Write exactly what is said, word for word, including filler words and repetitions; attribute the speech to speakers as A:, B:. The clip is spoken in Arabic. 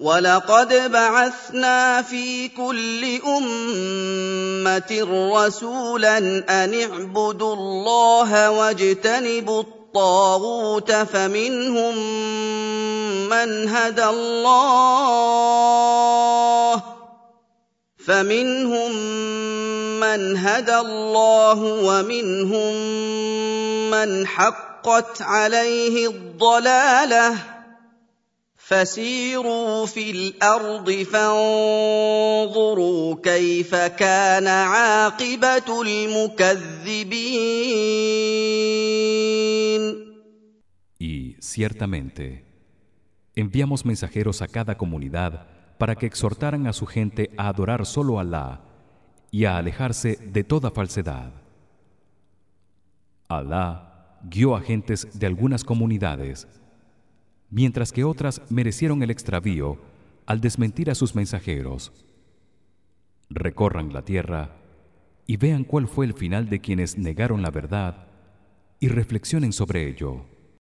A: وَلَقَدْ بَعَثْنَا فِي كُلِّ أُمَّةٍ رَّسُولًا أَنِ اعْبُدُوا اللَّهَ وَاجْتَنِبُوا الطَّاغُوتَ فَمِنْهُم مَّنْ هَدَى اللَّهُ فَمِنْهُم مَّنْ هَدَى اللَّهُ وَمِنْهُم مَّنْ حَقَّتْ عَلَيْهِ الضَّلَالَةُ ۚ فَسِيرُوا فِي الْأَرْضِ فَانظُرُوا كَيْفَ كَانَ عَاقِبَةُ الْمُكَذِّبِينَ.
B: Y ciertamente enviamos mensajeros a cada comunidad para que exhortaran a su gente a adorar solo a Alá y a alejarse de toda falsedad. Alá guió a gentes de algunas comunidades, mientras que otras merecieron el extravío al desmentir a sus mensajeros. Recorran la tierra y vean cuál fue el final de quienes negaron la verdad y reflexionen sobre ello.